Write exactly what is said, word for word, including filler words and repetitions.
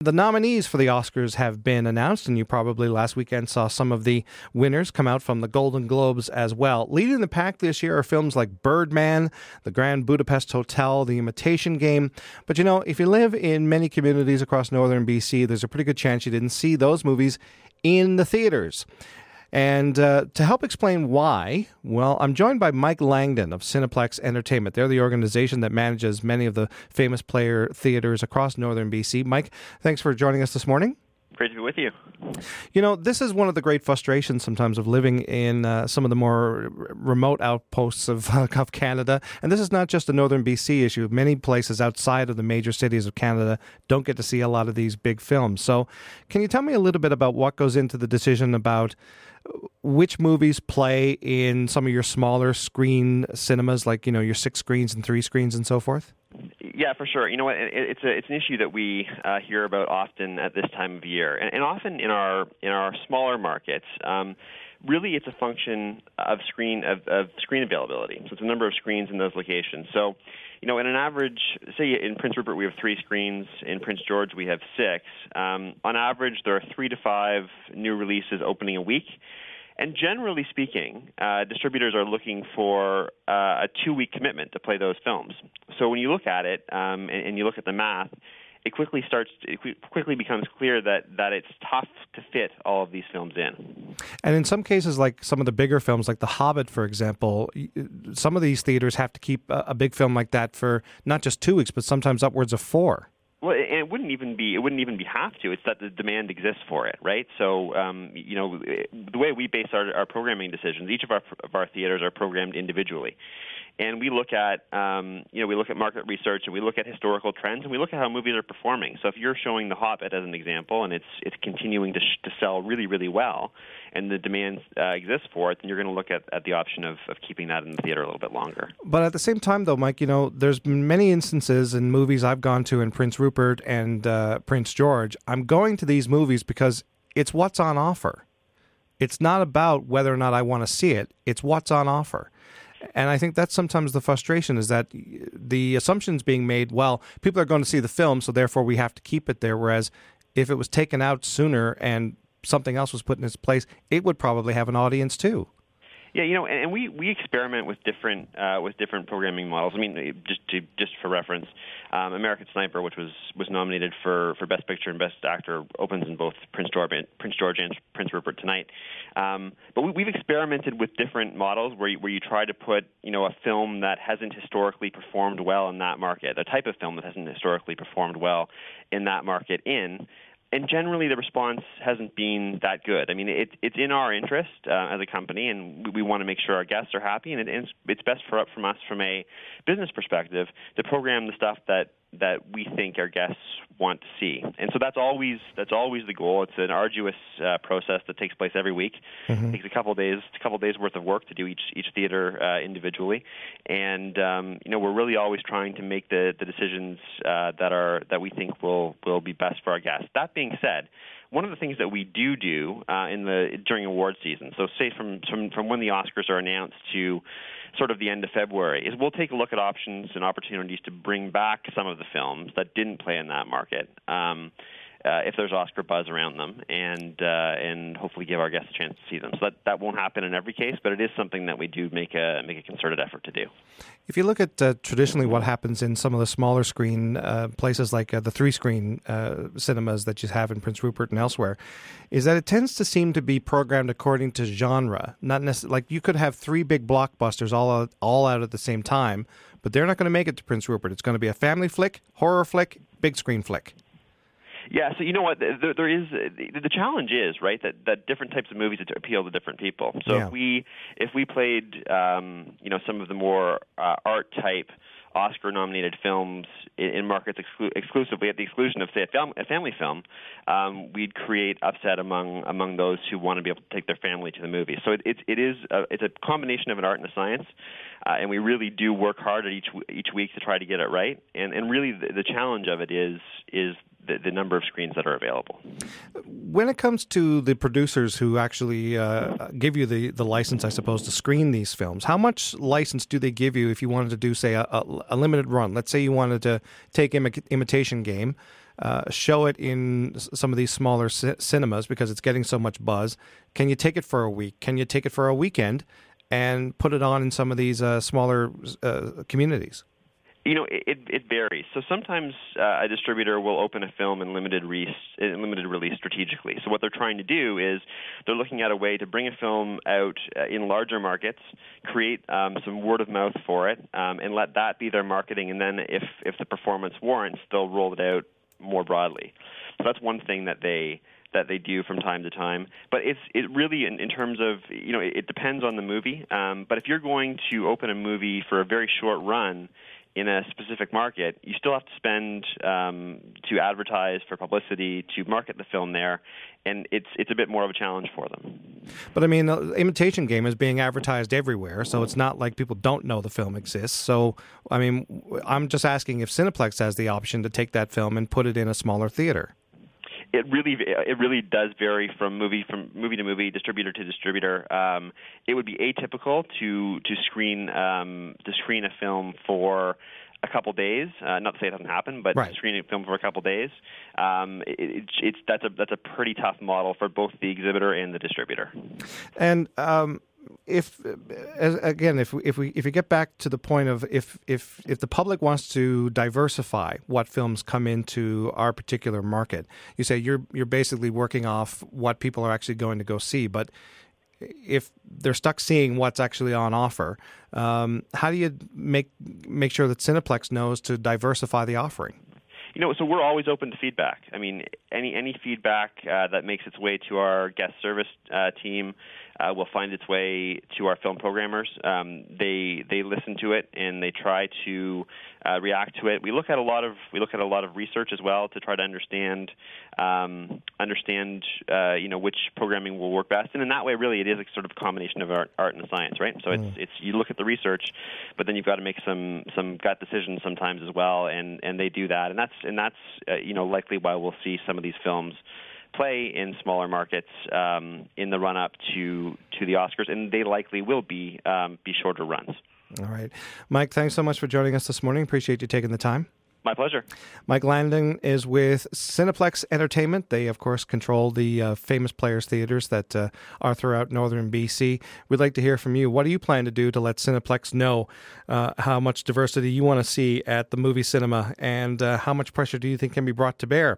The nominees for the Oscars have been announced, and you probably last weekend saw some of the winners come out from the Golden Globes as well. Leading the pack this year are films like Birdman, The Grand Budapest Hotel, The Imitation Game. But you know, if you live in many communities across northern B C, there's a pretty good chance you didn't see those movies in the theaters. And uh, to help explain why, well, I'm joined by Mike Langdon of Cineplex Entertainment. They're the organization that manages many of the famous player theaters across northern B C. Mike, thanks for joining us this morning. Great to be with you. You know, this is one of the great frustrations sometimes of living in uh, some of the more remote outposts of, uh, of Canada. And this is not just a northern B C issue. Many places outside of the major cities of Canada don't get to see a lot of these big films. So can you tell me a little bit about what goes into the decision about which movies play in some of your smaller screen cinemas, like, you know, your six screens and three screens and so forth? Yeah, for sure. You know what? It, it's a it's an issue that we uh, hear about often at this time of year, and, and often in our in our smaller markets. Um, really, it's a function of screen of, of screen availability. So it's a number of screens in those locations. So, you know, in an average, say in Prince Rupert we have three screens, in Prince George we have six. Um, on average, there are three to five new releases opening a week. And generally speaking, uh, distributors are looking for uh, a two-week commitment to play those films. So when you look at it um, and, and you look at the math, it quickly starts. It quickly becomes clear that, that it's tough to fit all of these films in. And in some cases, like some of the bigger films, like The Hobbit, for example, some of these theaters have to keep a, a big film like that for not just two weeks, but sometimes upwards of four. Well, and it wouldn't even be it wouldn't even be have to. It's that the demand exists for it, right? So, um, you know, the way we base our, our programming decisions, each of our of our theaters are programmed individually, and we look at um, you know we look at market research and we look at historical trends and we look at how movies are performing. So, if you're showing The Hobbit as an example and it's it's continuing to sh- to sell really really well, and the demand uh, exists for it, then you're going to look at, at the option of, of keeping that in the theater a little bit longer. But at the same time, though, Mike, you know, there's been many instances in movies I've gone to in Prince Rupert and uh, Prince George. I'm going to these movies because it's what's on offer. It's not about whether or not I want to see it. It's what's on offer. And I think that's sometimes the frustration is that the assumption's being made, well, people are going to see the film, so therefore we have to keep it there. Whereas if it was taken out sooner and something else was put in its place, it would probably have an audience too. Yeah, you know, and, and we, we experiment with different uh, with different programming models. I mean, just to just for reference, um, American Sniper, which was, was nominated for, for Best Picture and Best Actor, opens in both Prince George and Prince George and Prince Rupert tonight. Um, but we, we've experimented with different models where you, where you try to put, you know, a film that hasn't historically performed well in that market, a type of film that hasn't historically performed well in that market in. And generally, the response hasn't been that good. I mean, it, it's in our interest uh, as a company, and we, we want to make sure our guests are happy. And it, it's, it's best for from us, from a business perspective, to program the stuff that, that we think our guests want to see. And so that's always that's always the goal. It's an arduous uh, process that takes place every week. Mm-hmm. It takes a couple of days, a couple of days worth of work to do each each theater uh, individually. And um, you know, we're really always trying to make the the decisions uh, that are that we think will will be best for our guests. That being said, one of the things that we do do uh, in the during award season, so say from, from from when the Oscars are announced to sort of the end of February, is we'll take a look at options and opportunities to bring back some of the films that didn't play in that market, um, uh, if there's Oscar buzz around them, and uh, and hopefully give our guests a chance to see them. So that, that won't happen in every case, but it is something that we do make a make a concerted effort to do. If you look at uh, traditionally what happens in some of the smaller screen uh, places like uh, the three-screen uh, cinemas that you have in Prince Rupert and elsewhere, is that it tends to seem to be programmed according to genre. Not necessarily, like you could have three big blockbusters all out, all out at the same time, but they're not going to make it to Prince Rupert. It's going to be a family flick, horror flick, big screen flick. Yeah, so you know what, there, there is the challenge is right that, that different types of movies appeal to different people. So yeah. if we if we played um, you know some of the more uh, art type Oscar-nominated films in, in markets exclu- exclusively at the exclusion of, say, a, fam- a family film, um, we'd create upset among among those who want to be able to take their family to the movie. So it, it, it is a, it's a combination of an art and a science, uh, and we really do work hard at each each week to try to get it right. And and really the, the challenge of it is is the, the number of screens that are available. When it comes to the producers who actually uh, give you the, the license, I suppose, to screen these films, how much license do they give you if you wanted to do, say, a, a, a limited run? Let's say you wanted to take Imi- Imitation Game. uh, show it in some of these smaller c- cinemas because it's getting so much buzz? Can you take it for a week? Can you take it for a weekend and put it on in some of these uh, smaller uh, communities? You know, it, it varies. So sometimes uh, a distributor will open a film in limited, re- in limited release strategically. So what they're trying to do is they're looking at a way to bring a film out uh, in larger markets, create um, some word of mouth for it, um, and let that be their marketing. And then if, if the performance warrants, they'll roll it out more broadly. So that's one thing that they that they do from time to time. But it's it really, in, in terms of, you know, it, it depends on the movie. Um, but if you're going to open a movie for a very short run in a specific market, you still have to spend um, to advertise, for publicity, to market the film there, and it's it's a bit more of a challenge for them. But I mean, the Imitation Game is being advertised everywhere, so it's not like people don't know the film exists. So, I mean, I'm just asking if Cineplex has the option to take that film and put it in a smaller theater. It really, it really does vary from movie from movie to movie, distributor to distributor. Um, it would be atypical to to screen um, to screen a film for a couple days. Uh, not to say it doesn't happen, but right. to screen a film for a couple days, um, it, it, it's that's a that's a pretty tough model for both the exhibitor and the distributor. And um, if again, if we, if we if we get back to the point of if if if the public wants to diversify what films come into our particular market, you say you're you're basically working off what people are actually going to go see, but if they're stuck seeing what's actually on offer, um, how do you make make sure that Cineplex knows to diversify the offering? You know, so we're always open to feedback. I mean, any any feedback uh, that makes its way to our guest service uh, team uh, will find its way to our film programmers. Um, they they listen to it and they try to uh, react to it. We look at a lot of we look at a lot of research as well to try to understand um, understand uh, you know which programming will work best. And in that way, really, it is a sort of combination of art, art and science, right? So mm. it's it's you look at the research, but then you've got to make some some gut decisions sometimes as well, and and they do that, and that's and that's uh, you know likely why we'll see some of these films play in smaller markets um, in the run-up to to the Oscars, and they likely will be um, be shorter runs. All right, Mike, thanks so much for joining us this morning. Appreciate you taking the time. My pleasure. Mike Landon is with Cineplex Entertainment. They, of course, control the uh, famous Players Theatres that uh, are throughout northern B C. We'd like to hear from you. What do you plan to do to let Cineplex know uh, how much diversity you want to see at the movie cinema, and uh, how much pressure do you think can be brought to bear